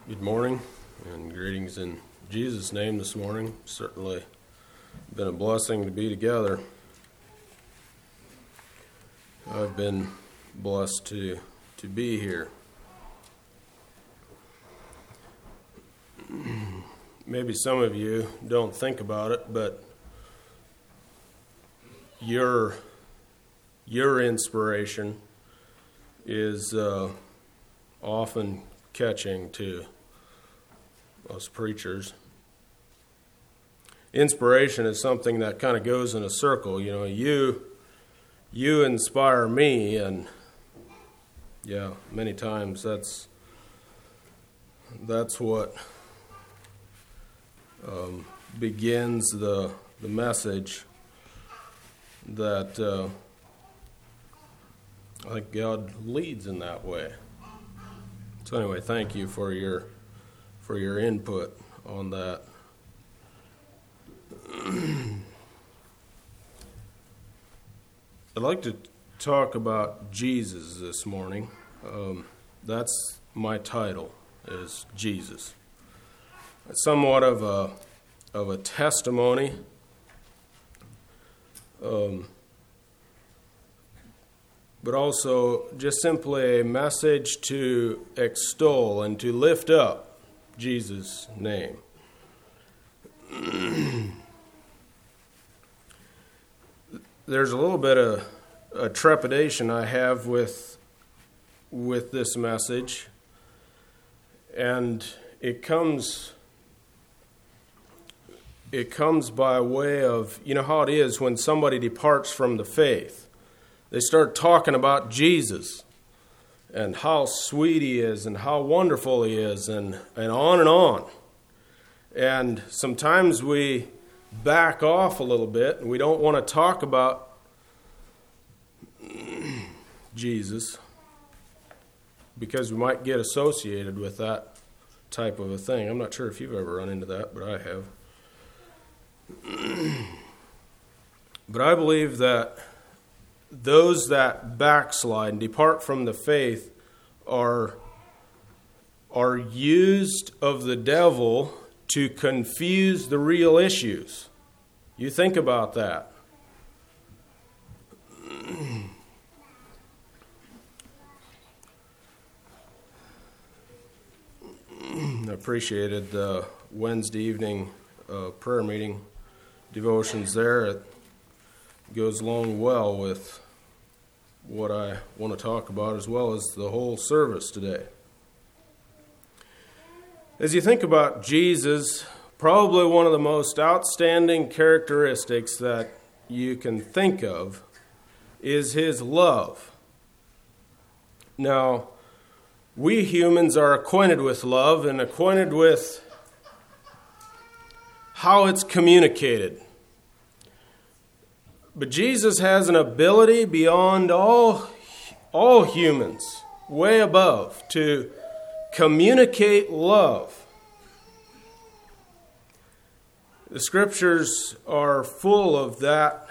Good morning and greetings in Jesus' name this morning. Certainly been a blessing to be together. I've been blessed to be here. Maybe some of you don't think about it, but your inspiration is often catching to us preachers. Inspiration is something that kind of goes in a circle. You know, you inspire me, and many times that's what begins the message that I think God leads in that way. So anyway, thank you for your input on that. I'd like to talk about Jesus this morning. That's my title, is Jesus. It's somewhat of a testimony. But also just simply a message to extol and to lift up Jesus' name. There's a little bit of a trepidation I have with this message, and it comes by way of, you know how it is when somebody departs from the faith. They start talking about Jesus and how sweet he is and how wonderful he is and on and on. And sometimes we back off a little bit and we don't want to talk about Jesus because we might get associated with that type of a thing. I'm not sure if you've ever run into that, but I have. But I believe that those that backslide and depart from the faith are used of the devil to confuse the real issues. You think about that. I appreciated the Wednesday evening prayer meeting devotions there. It goes along well with what I want to talk about, as well as the whole service today. As you think about Jesus, probably one of the most outstanding characteristics that you can think of is his love. Now, we humans are acquainted with love and acquainted with how it's communicated. But Jesus has an ability beyond all humans, way above, to communicate love. The scriptures are full of that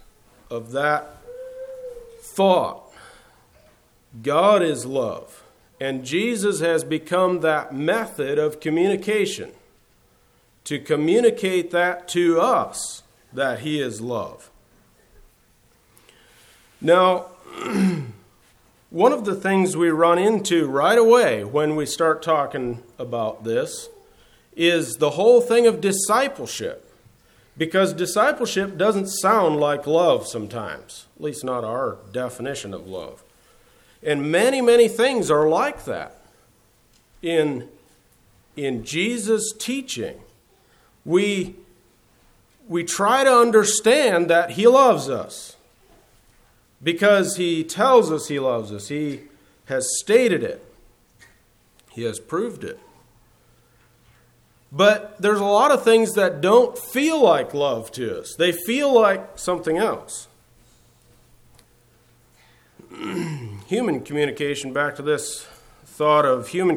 thought. God is love, and Jesus has become that method of communication, to communicate that to us, that he is love. Now, one of the things we run into right away when we start talking about this is the whole thing of discipleship. Because discipleship doesn't sound like love sometimes, at least not our definition of love. And many, many things are like that. In Jesus' teaching, we try to understand that he loves us. Because he tells us he loves us. He has stated it. He has proved it. But there's a lot of things that don't feel like love to us. They feel like something else. Human communication, back to this thought of humans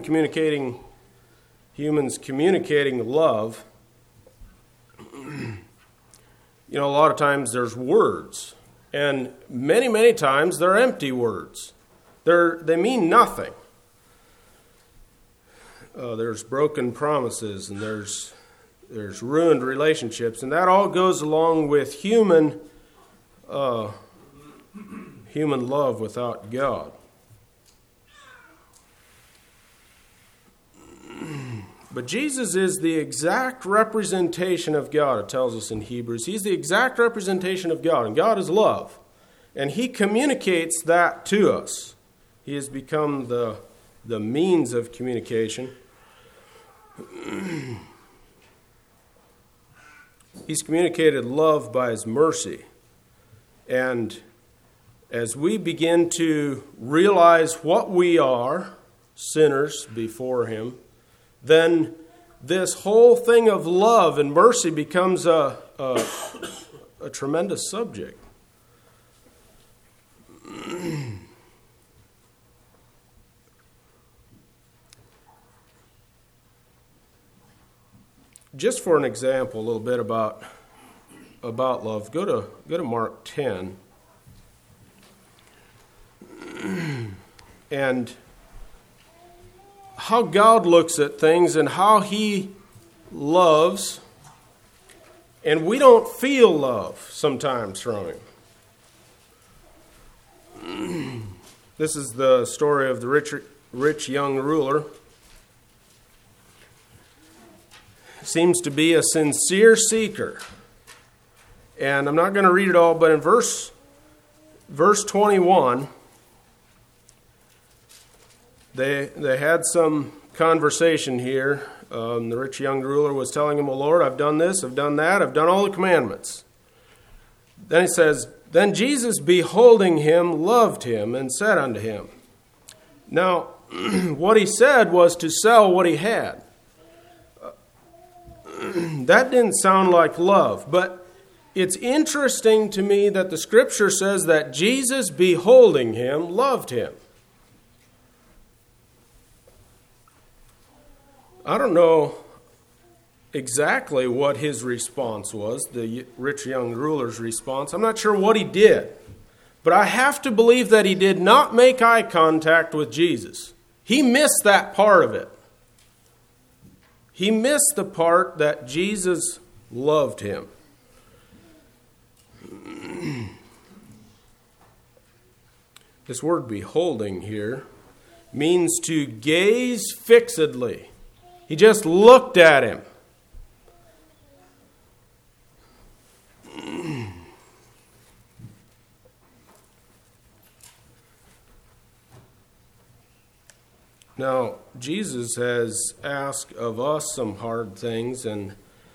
communicating love. You know, a lot of times there's words. And many, many times they're empty words. They mean nothing. there's broken promises, and there's ruined relationships, and that all goes along with human love without God. But Jesus is the exact representation of God, it tells us in Hebrews. He's the exact representation of God, and God is love. And He communicates that to us. He has become the means of communication. He's communicated love by His mercy. And as we begin to realize what we are, sinners before Him, then this whole thing of love and mercy becomes a tremendous subject. Just for an example, a little bit about love, go to Mark 10. And how God looks at things and how He loves, and we don't feel love sometimes from Him. This is the story of the rich young ruler. Seems to be a sincere seeker. And I'm not going to read it all, but in verse 21, they had some conversation here. The rich young ruler was telling him, "Oh Lord, I've done this, I've done that, I've done all the commandments." Then he says, "Then Jesus, beholding him, loved him and said unto him." Now, what he said was to sell what he had. That didn't sound like love, but it's interesting to me that the Scripture says that Jesus, beholding him, loved him. I don't know exactly what his response was, the rich young ruler's response. I'm not sure what he did, but I have to believe that he did not make eye contact with Jesus. He missed that part of it. He missed the part that Jesus loved him. This word beholding here means to gaze fixedly. He just looked at him. Now, Jesus has asked of us some hard things, and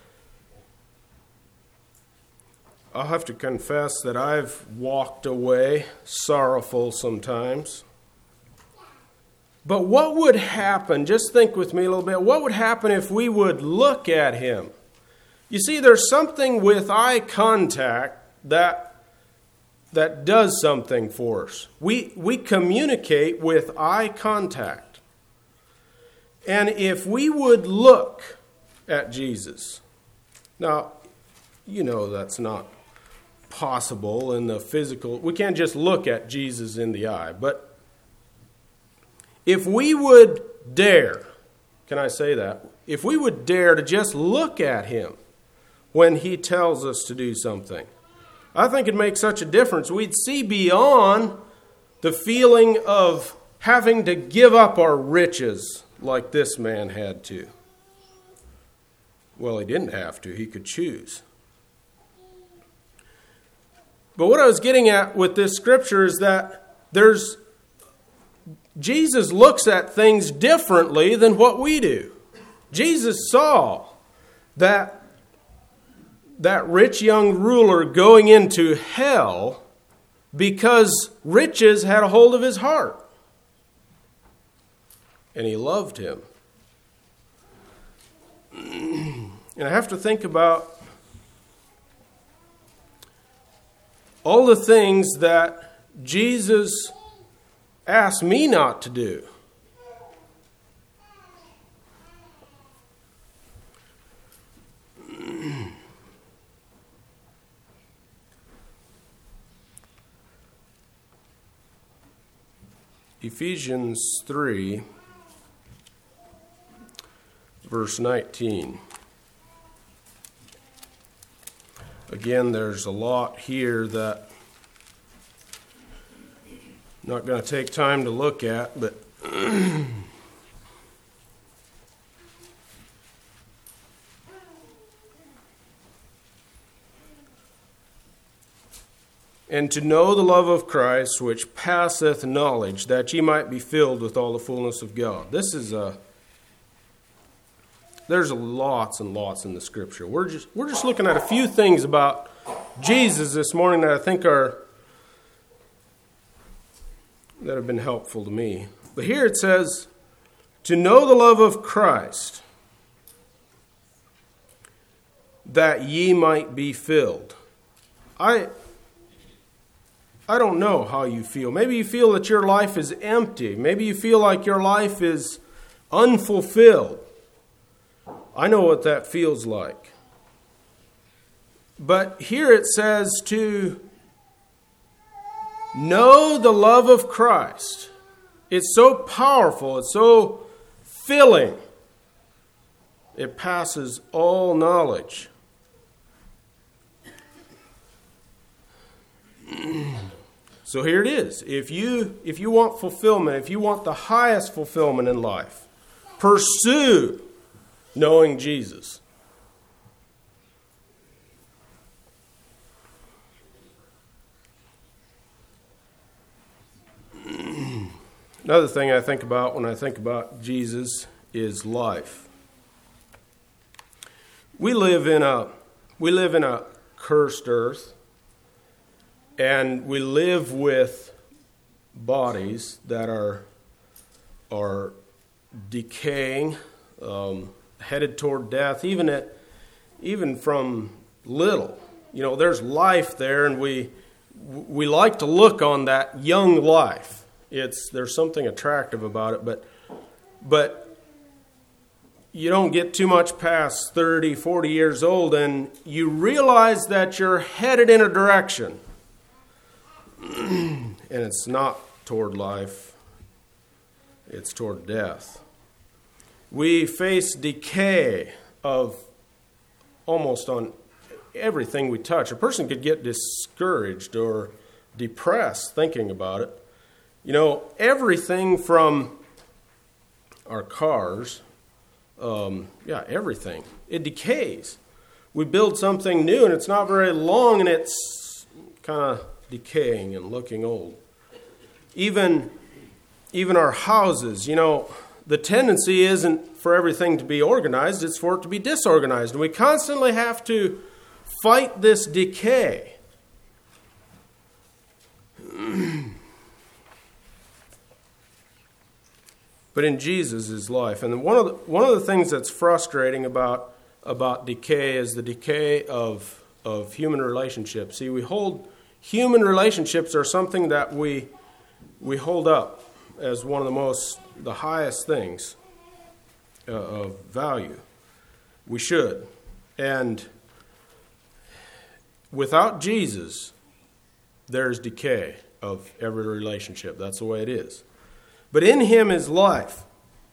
I'll have to confess that I've walked away sorrowful sometimes. But what would happen, just think with me a little bit, what would happen if we would look at him? You see, there's something with eye contact that does something for us. We communicate with eye contact. And if we would look at Jesus, now, you know that's not possible in the physical. We can't just look at Jesus in the eye. But if we would dare, can I say that? If we would dare to just look at him when he tells us to do something, I think it'd make such a difference. We'd see beyond the feeling of having to give up our riches like this man had to. Well, he didn't have to. He could choose. But what I was getting at with this scripture is that Jesus looks at things differently than what we do. Jesus saw that rich young ruler going into hell because riches had a hold of his heart. And he loved him. And I have to think about all the things that Jesus asked me not to do. Ephesians 3. verse 19. Again, there's a lot here that I'm not going to take time to look at, but and to know the love of Christ, which passeth knowledge, that ye might be filled with all the fullness of God. There's lots and lots in the Scripture. We're just looking at a few things about Jesus this morning that I think that have been helpful to me. But here it says, to know the love of Christ, that ye might be filled. I don't know how you feel. Maybe you feel that your life is empty. Maybe you feel like your life is unfulfilled. I know what that feels like. But here it says to know the love of Christ. It's so powerful. It's so filling. It passes all knowledge. So here it is. If you want fulfillment, if you want the highest fulfillment in life, pursue knowing Jesus. Another thing I think about when I think about Jesus is life. We live in a cursed earth. And we live with bodies that are decaying, headed toward death, even from little. You know, there's life there, and we like to look on that young life. There's something attractive about it, but you don't get too much past 30, 40 years old, and you realize that you're headed in a direction. And it's not toward life, it's toward death. We face decay of almost on everything we touch. A person could get discouraged or depressed thinking about it. You know, everything from our cars, everything, it decays. We build something new and it's not very long and it's kind of decaying and looking old. Even our houses, you know, the tendency isn't for everything to be organized, it's for it to be disorganized. And we constantly have to fight this decay. But in Jesus' life, and one of the things that's frustrating about decay is the decay of human relationships. See, human relationships are something that we hold up as one of the highest things of value. We should. And without Jesus, there's decay of every relationship. That's the way it is. But in him is life.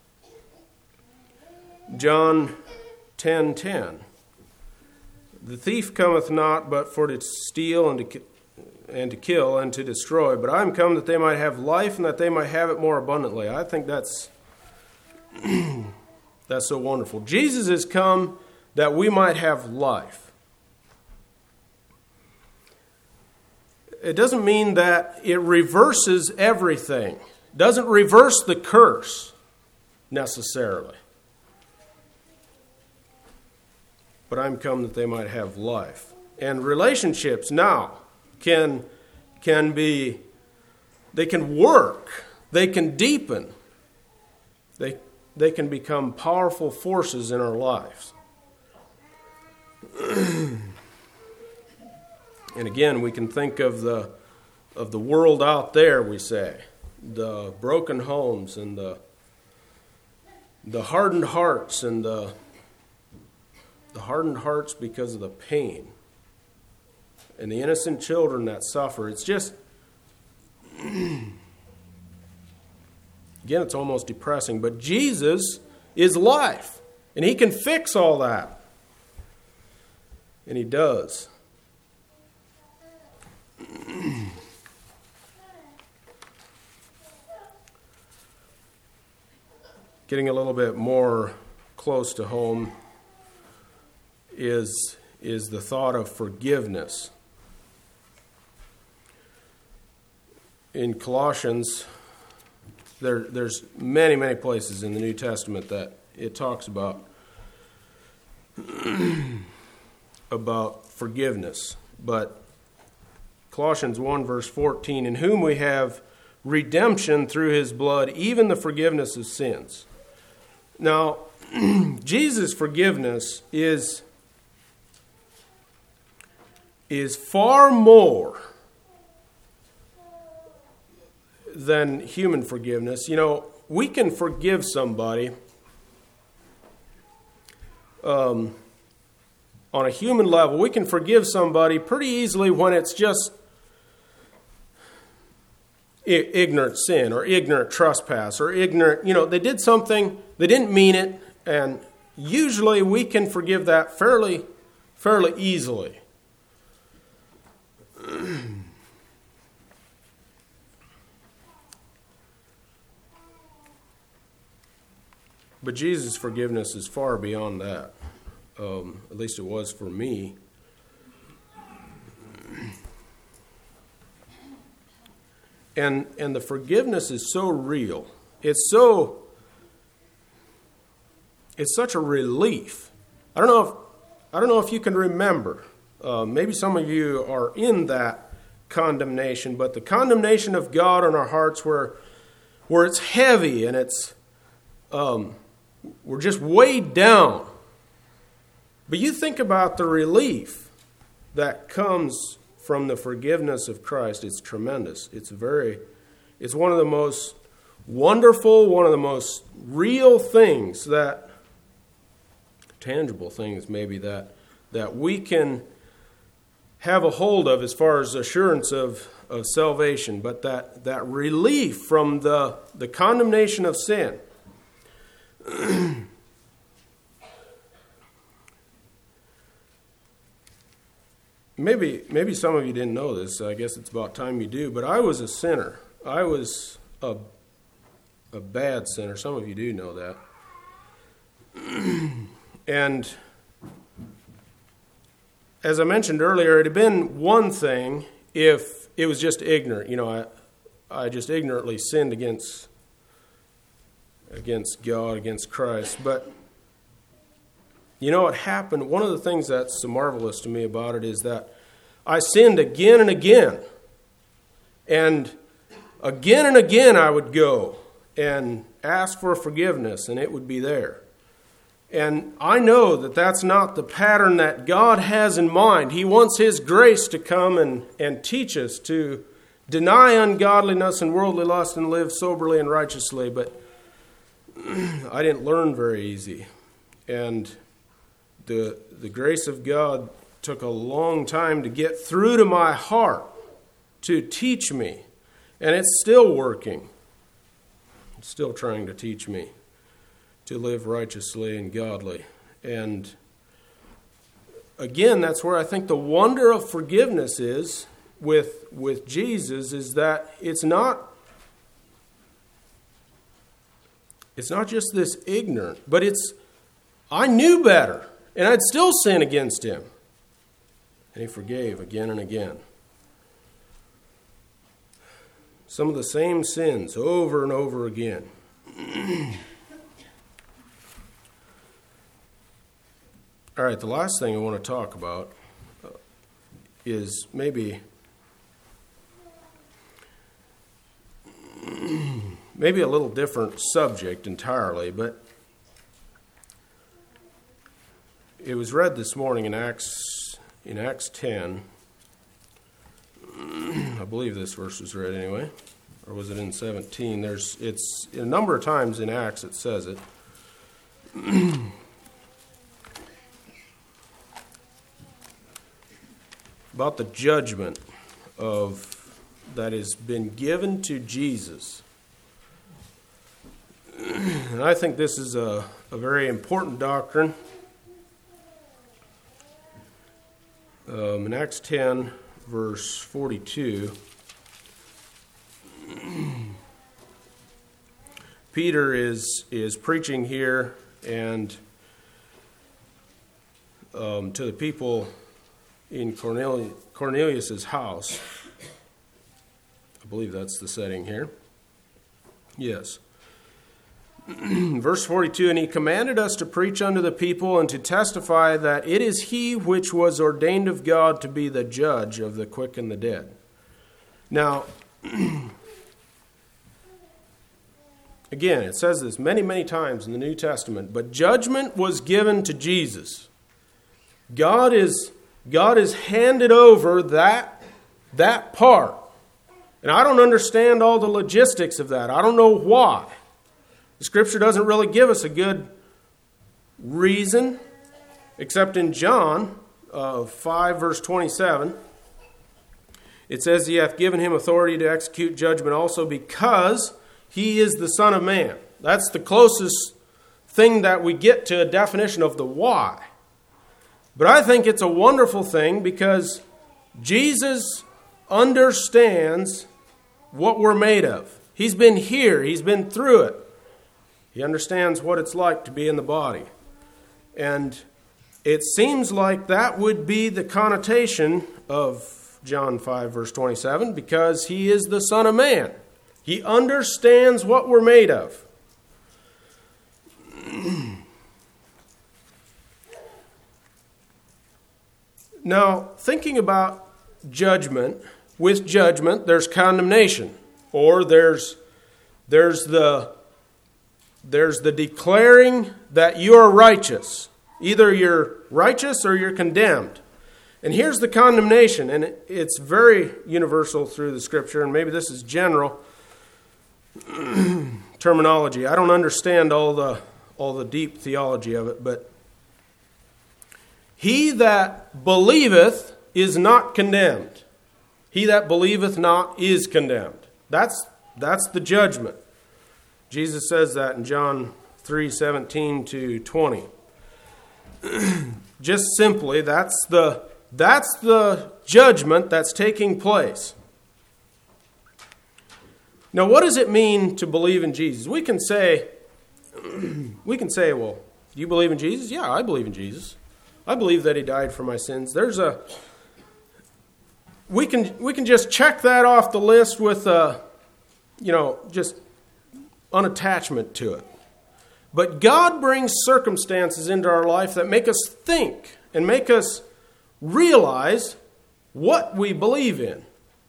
John 10:10. The thief cometh not but for to steal and to kill and to destroy. But I am come that they might have life and that they might have it more abundantly. I think that's so wonderful. Jesus has come that we might have life. It doesn't mean that it reverses everything. It doesn't reverse the curse necessarily. But I'm come that they might have life. And relationships now can be, they can work, they can deepen, they can become powerful forces in our lives. And again, we can think of the world out there, we say, the broken homes and the hardened hearts and the hardened hearts because of the pain and the innocent children that suffer. It's just, again, it's almost depressing. But Jesus is life. And He can fix all that. And He does. Getting a little bit more close to home is the thought of forgiveness. In Colossians, there's many, many places in the New Testament that it talks about forgiveness. But Colossians 1 verse 14, in whom we have redemption through His blood, even the forgiveness of sins. Now, Jesus' forgiveness is far more than human forgiveness. You know, we can forgive somebody on a human level. We can forgive somebody pretty easily when it's just ignorant sin or ignorant trespass or ignorant, they did something, they didn't mean it, and usually we can forgive that fairly easily. But Jesus' forgiveness is far beyond that. At least it was for me. And the forgiveness is so real. It's such a relief. I don't know if you can remember. Maybe some of you are in that condemnation, but the condemnation of God on our hearts where it's heavy and it's we're just weighed down. But you think about the relief that comes from the forgiveness of Christ. It's tremendous. It's one of the most wonderful, one of the most real things, tangible things maybe, that we can have a hold of as far as assurance of salvation. But that relief from the condemnation of sin. Maybe some of you didn't know this. I guess it's about time you do. But I was a sinner. I was a bad sinner. Some of you do know that. And as I mentioned earlier, it had been one thing if it was just ignorant. I just ignorantly sinned against God, against Christ. But what happened, one of the things that's so marvelous to me about it is that I sinned again and again. And again I would go and ask for forgiveness, and it would be there. And I know that that's not the pattern that God has in mind. He wants His grace to come and teach us to deny ungodliness and worldly lust and live soberly and righteously. But I didn't learn very easy. And the grace of God took a long time to get through to my heart to teach me. And it's still working. It's still trying to teach me to live righteously and godly. And again, that's where I think the wonder of forgiveness is with Jesus, is that it's not just this ignorant, but I knew better, and I'd still sin against Him. And He forgave again and again. Some of the same sins over and over again. All right, the last thing I want to talk about is maybe a little different subject entirely, but it was read this morning in Acts 10. I believe this verse was read anyway, or was it in 17? It's a number of times in Acts it says it. About the judgment that has been given to Jesus. And I think this is a a very important doctrine. In Acts 10, verse 42, Peter is preaching here and to the people in Cornelius' house. I believe that's the setting here. Yes. Verse 42, and he commanded us to preach unto the people and to testify that it is he which was ordained of God to be the judge of the quick and the dead. Now, again, it says this many, many times in the New Testament, but judgment was given to Jesus. God is handed over that part. And I don't understand all the logistics of that. I don't know why. The Scripture doesn't really give us a good reason, except in John 5, verse 27. It says, he hath given him authority to execute judgment also because he is the Son of Man. That's the closest thing that we get to a definition of the why. But I think it's a wonderful thing because Jesus understands what we're made of. He's been here. He's been through it. He understands what it's like to be in the body. And it seems like that would be the connotation of John 5, verse 27, because he is the Son of Man. He understands what we're made of. Now, thinking about judgment, with judgment, there's condemnation, or there's the declaring that you're righteous. Either you're righteous or you're condemned. And here's the condemnation, and it's very universal through the Scripture, and maybe this is general terminology. I don't understand all the deep theology of it, but he that believeth is not condemned. He that believeth not is condemned. That's the judgment. Jesus says that in John 3:17 to 20. Just simply, that's the judgment that's taking place. Now, what does it mean to believe in Jesus? We can say, well, do you believe in Jesus? Yeah, I believe in Jesus. I believe that he died for my sins. We can just check that off the list with just unattachment to it. But God brings circumstances into our life that make us think and make us realize what we believe in.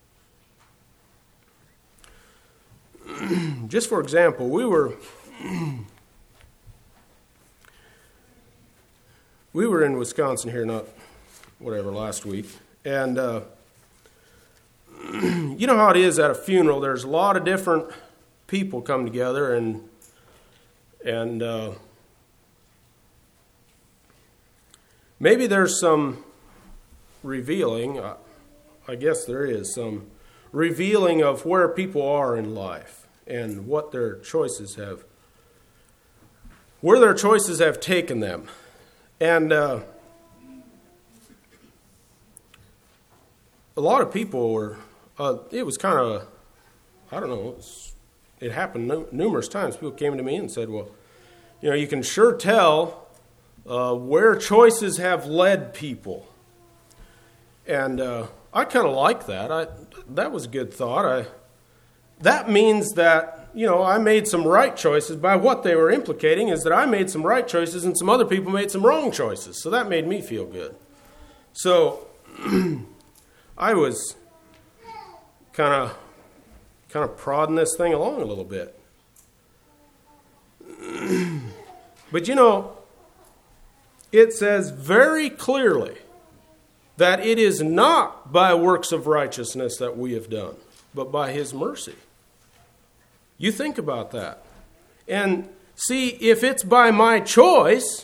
Just for example, we were in Wisconsin here, last week, and you know how it is at a funeral. There's a lot of different people come together, and maybe there's some revealing. I guess there is some revealing of where people are in life and what their choices have, where their choices have taken them. And a lot of people were, it was kind of, I don't know, it happened numerous times. People came to me and said, well, you can sure tell where choices have led people. And I kind of like that. That was a good thought. That means that, I made some right choices. By what they were implicating is that I made some right choices and some other people made some wrong choices. So that made me feel good. So I was kind of prodding this thing along a little bit. But it says very clearly that it is not by works of righteousness that we have done, but by his mercy. You think about that. And see, if it's by my choice,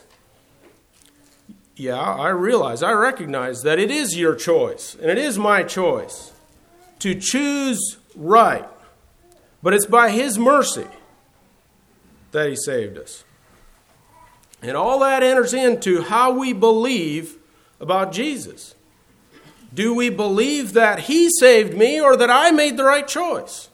I recognize that it is your choice, and it is my choice to choose right. But it's by his mercy that he saved us. And all that enters into how we believe about Jesus. Do we believe that He saved me or that I made the right choice?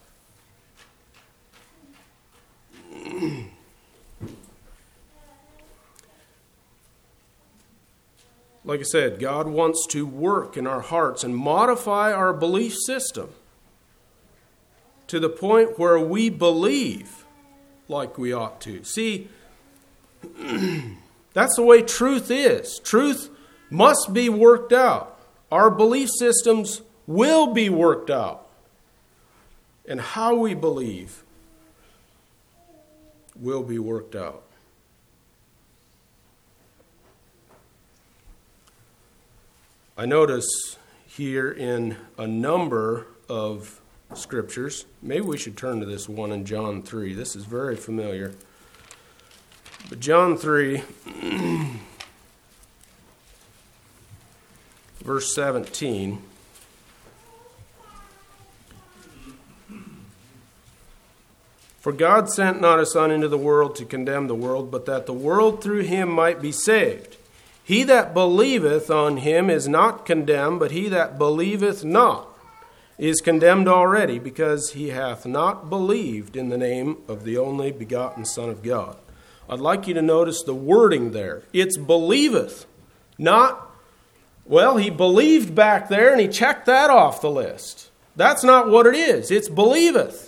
Like I said, God wants to work in our hearts and modify our belief system to the point where we believe like we ought to. See, that's the way truth is. Truth must be worked out. Our belief systems will be worked out. And how we believe will be worked out. I notice here in a number of scriptures, maybe we should turn to this one in John 3. This is very familiar. But John 3, verse 17. For God sent not his Son into the world to condemn the world, but that the world through him might be saved. He that believeth on him is not condemned, but he that believeth not is condemned already, because he hath not believed in the name of the only begotten Son of God. I'd like you to notice the wording there. It's believeth, not, well, he believed back there and he checked that off the list. That's not what it is. It's believeth.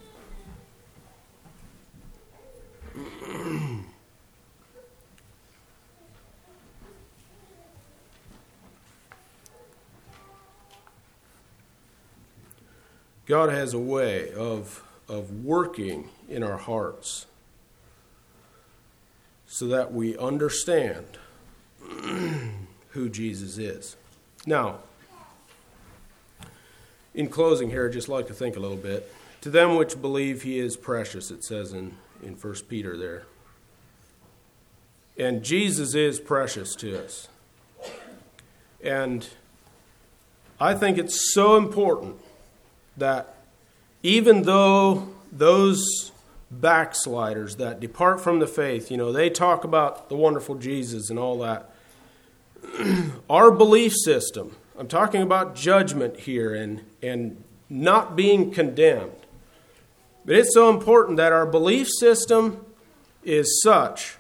God has a way of working in our hearts so that we understand who Jesus is. Now, in closing here, I'd just like to think a little bit. To them which believe he is precious, it says in 1 Peter there. And Jesus is precious to us. And I think it's so important that even though those backsliders that depart from the faith, they talk about the wonderful Jesus and all that, our belief system, I'm talking about judgment here and not being condemned. But it's so important that our belief system is such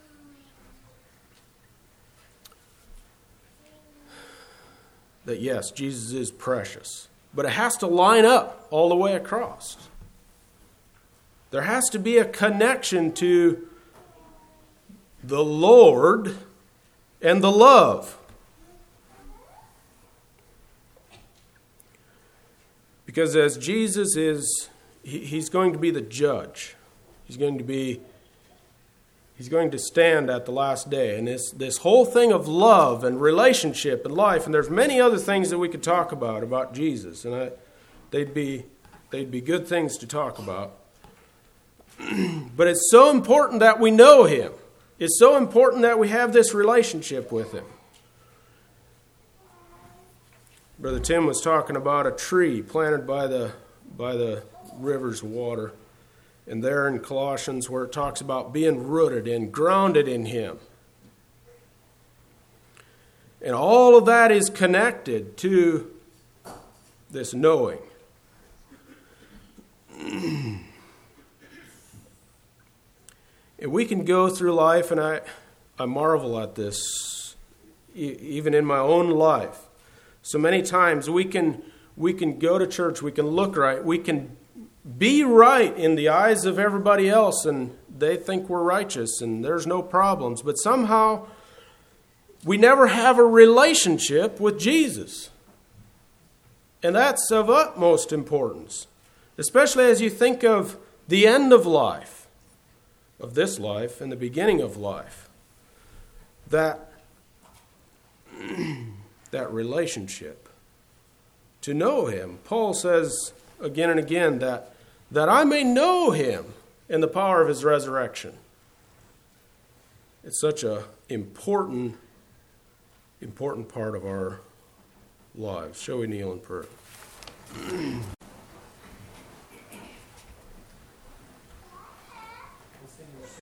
that, yes, Jesus is precious. But it has to line up all the way across. There has to be a connection to the Lord and the love. Because as Jesus is, he's going to be the judge. He's going to stand at the last day. And this whole thing of love and relationship and life, and there's many other things that we could talk about Jesus, and they'd be good things to talk about. But it's so important that we know him. It's so important that we have this relationship with him. Brother Tim was talking about a tree planted by the rivers of water. And there in Colossians where it talks about being rooted and grounded in him. And all of that is connected to this knowing. And we can go through life, and I marvel at this, even in my own life. So many times we can go to church, we can look right, we can be right in the eyes of everybody else, and they think we're righteous and there's no problems. But somehow we never have a relationship with Jesus. And that's of utmost importance, especially as you think of the end of life, of this life and the beginning of life. That relationship, to know him. Paul says again and again that I may know him and the power of his resurrection. It's such an important part of our lives. Shall we kneel in prayer?